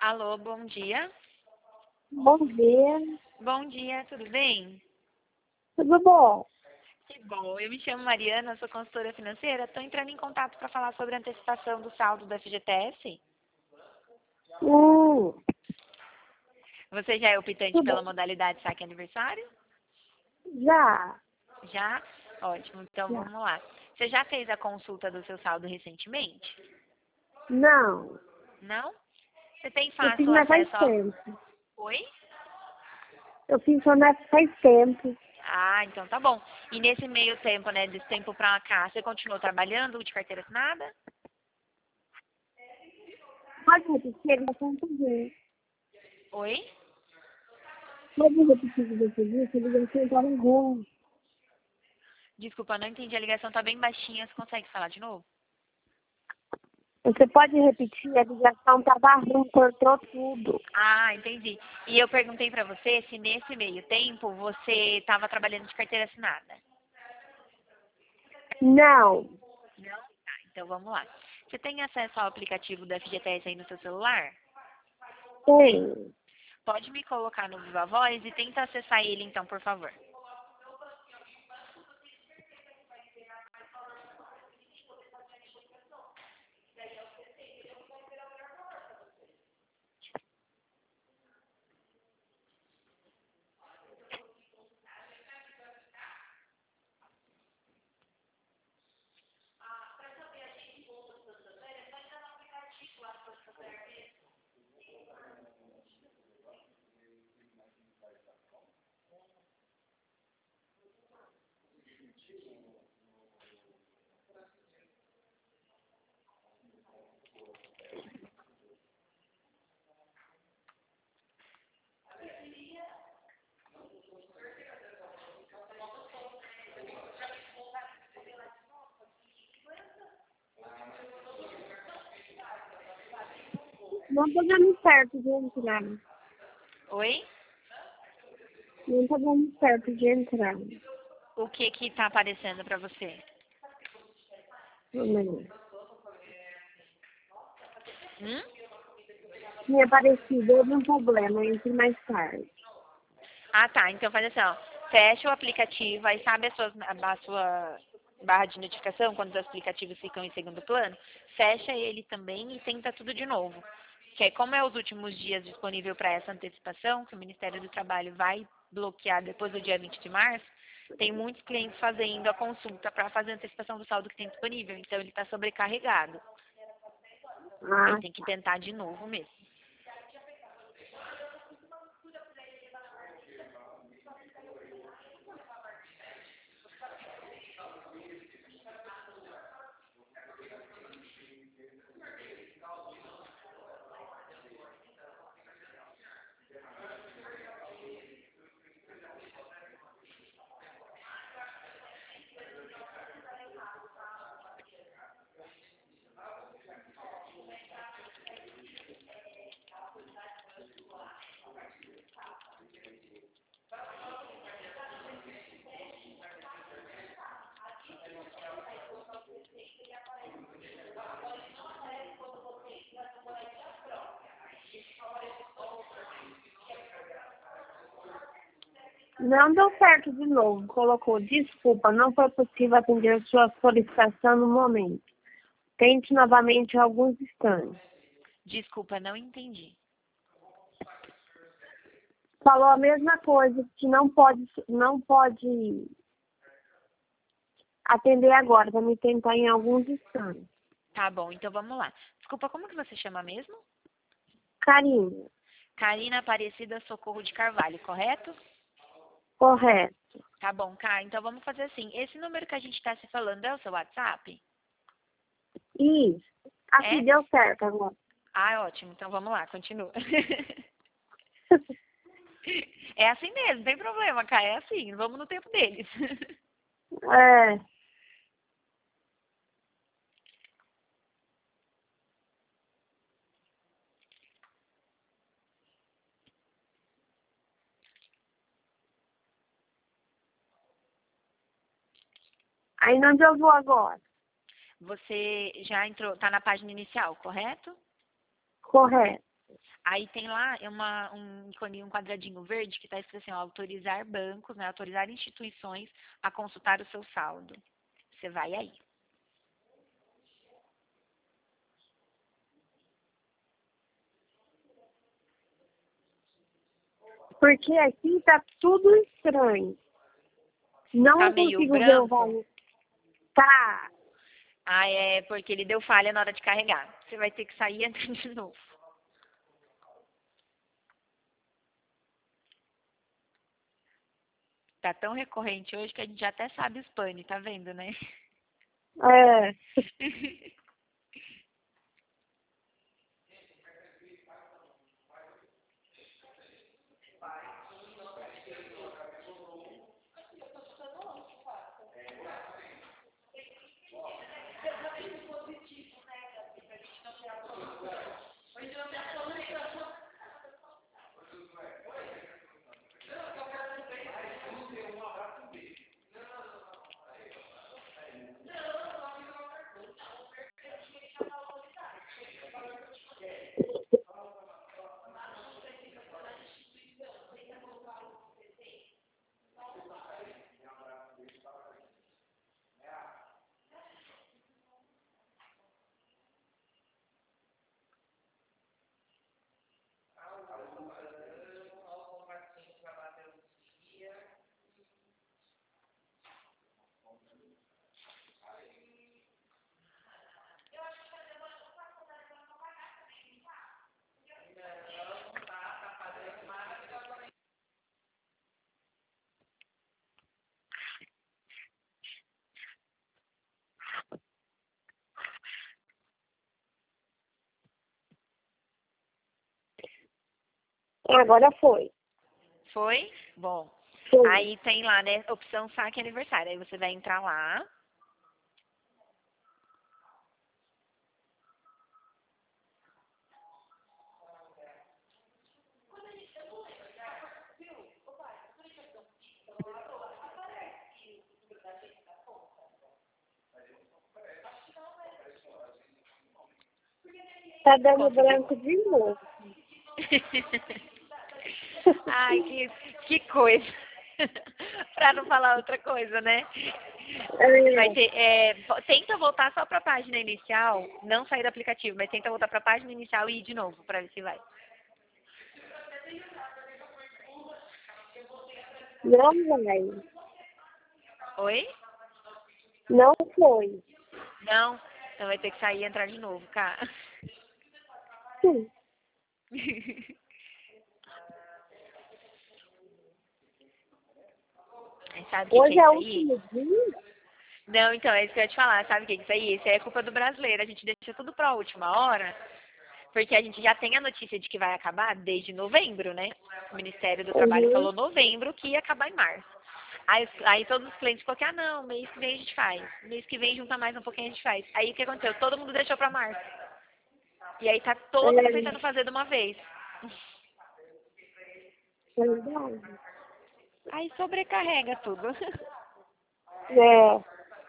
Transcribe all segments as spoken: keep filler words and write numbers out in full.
Alô, bom dia. Bom dia, Bom dia, tudo bem? tudo bom? Que bom. Eu me chamo Mariana, sou consultora financeira. Estou entrando em contato para falar sobre a antecipação do saldo do F G T S. Hum, Você já é optante tudo pela modalidade saque aniversário? já, Já? Ótimo, então já. vamos lá. Você já fez a consulta do seu saldo recentemente? Não, Não? Você tem eu fiz fácil mas faz acesso ao... tempo. Oi? Eu fiz mas faz tempo. Ah, então tá bom. E nesse meio tempo, né, desse tempo pra cá, você continuou trabalhando de carteira assinada? Pode repetir a ligação também. Oi? Pode repetir o que você disse, a ligação estava ruim. Desculpa, não entendi. A ligação tá bem baixinha. Você consegue falar de novo? Você pode repetir, a ligação estava ruim, cortou tudo. Ah, entendi. E eu perguntei pra você se nesse meio tempo você estava trabalhando de carteira assinada. Não, Não? Tá, então vamos lá. Você tem acesso ao aplicativo do F G T S aí no seu celular? tem. Pode me colocar no Viva Voz e tenta acessar ele então, por favor. Não está dando certo de entrar. Oi? Não está dando certo de entrar. O que que tá aparecendo pra você? Não. Hum? Tinha aparecido, houve um problema, entre mais tarde. Ah, tá. Então faz assim, ó. Fecha o aplicativo, aí sabe a sua, a sua barra de notificação, quando os aplicativos ficam em segundo plano? Fecha ele também e tenta tudo de novo. Que é como é os últimos dias disponível para essa antecipação, que o Ministério do Trabalho vai bloquear depois do dia vinte de março, tem muitos clientes fazendo a consulta para fazer a antecipação do saldo que tem disponível. Então ele está sobrecarregado. Aí Ah, tem que tentar de novo mesmo. não deu certo de novo. Colocou, desculpa, não foi possível atender a sua solicitação no momento. Tente novamente em alguns instantes. Desculpa, não entendi. Falou a mesma coisa, que não pode, não pode atender agora, vai me tentar em alguns instantes. Tá bom, então vamos lá. Desculpa, como que você chama mesmo? Carinho, Karina Aparecida Socorro de Carvalho, correto? correto. Tá bom, Cá. Então vamos fazer assim. Esse número que a gente está se falando é o seu WhatsApp? Isso. Aqui É? deu certo agora. Ah, ótimo. Então vamos lá, continua. É assim mesmo, não tem problema, Cá. É assim, vamos no tempo deles. É, aí onde eu vou agora? Você já entrou, tá na página inicial, correto? Correto. Aí tem lá é uma, um ícone, um quadradinho verde que está escrito assim, ó, autorizar bancos, né, autorizar instituições a consultar o seu saldo. Você vai aí. Porque aqui tá tudo estranho. Tá Não meio consigo ver o branco? valor. Tá. Ah, é porque ele deu falha na hora de carregar. Você vai ter que sair e entrar de novo. Tá tão recorrente hoje que a gente já até sabe os pane, tá vendo, né? É. Agora foi. Foi? Bom. Foi. Aí tem lá, né, opção saque aniversário. Aí você vai entrar lá. Tá dando Conseguiu? branco de novo. Ai, que, que coisa. Pra não falar outra coisa, né? Vai É. ter, é, vo- tenta voltar só pra página inicial, não sair do aplicativo, mas tenta voltar pra página inicial e ir de novo, pra ver se vai. Não vai. Oi? Não foi. Não? Então vai ter que sair e entrar de novo, cara. Sim. Aí sabe o que que é Hoje é o isso aí? último dia. Não, então, é isso que eu ia te falar. Sabe o que é isso aí? Isso aí é culpa do brasileiro. A gente deixa tudo pra última hora, porque a gente já tem a notícia de que vai acabar desde novembro, né? O Ministério do Trabalho Uhum. falou novembro que ia acabar em março. Aí, aí todos os clientes falaram que, ah, não, mês que vem a gente faz. Mês que vem junta mais um pouquinho a gente faz. Aí o que aconteceu? Todo mundo deixou pra março. E aí tá todo mundo É tentando fazer de uma vez. verdade. Aí sobrecarrega tudo. É.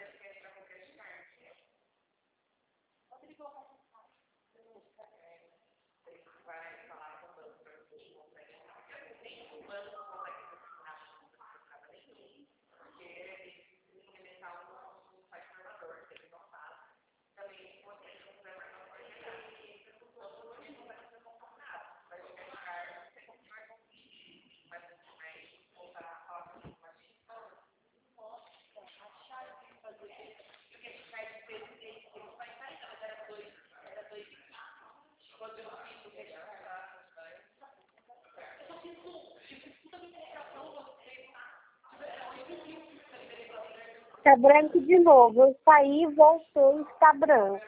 Tá branco de novo. Eu saí, voltou e está branco.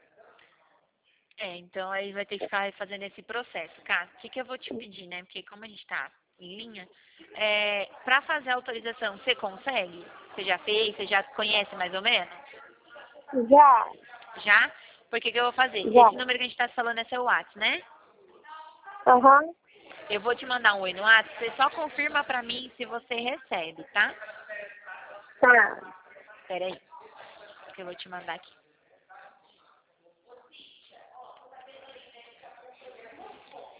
É, então aí vai ter que ficar fazendo esse processo. Cara, o que, que eu vou te pedir, né? Porque como a gente tá em linha, é, pra fazer a autorização, você consegue? Você já fez? Você já conhece mais ou menos? Já, Já? Porque o que eu vou fazer? já. Esse número que a gente tá falando é seu WhatsApp, né? Aham. Eu vou te mandar um oi no WhatsApp, você só confirma pra mim se você recebe, tá? Tá. Pera aí, que eu vou te mandar aqui.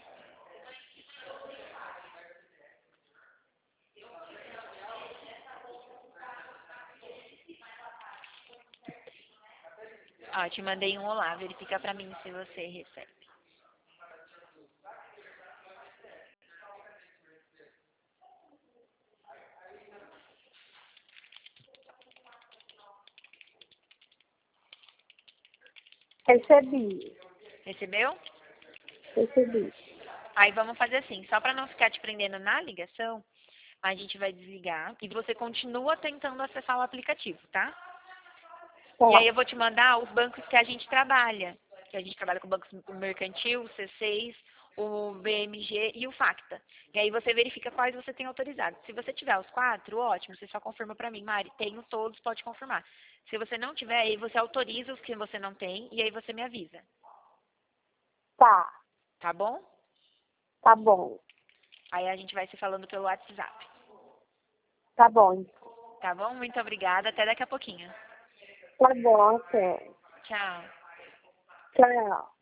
Ó, te mandei um olá, verifica pra mim se você recebe. Recebi. Recebeu? Recebi. Aí vamos fazer assim, só pra não ficar te prendendo na ligação, a gente vai desligar e você continua tentando acessar o aplicativo, tá? Tá. E aí eu vou te mandar os bancos que a gente trabalha. Que a gente trabalha com o Banco Mercantil, o C seis, o B M G e o Facta. E aí você verifica quais você tem autorizado. Se você tiver os quatro, ótimo, você só confirma pra mim, Mari, tenho todos, pode confirmar. Se você não tiver, aí você autoriza os que você não tem e aí você me avisa. Tá. Tá bom? Tá bom. Aí a gente vai se falando pelo WhatsApp. Tá bom. Tá bom? Muito obrigada. Até daqui a pouquinho. Tá bom, até. Tchau. Tchau.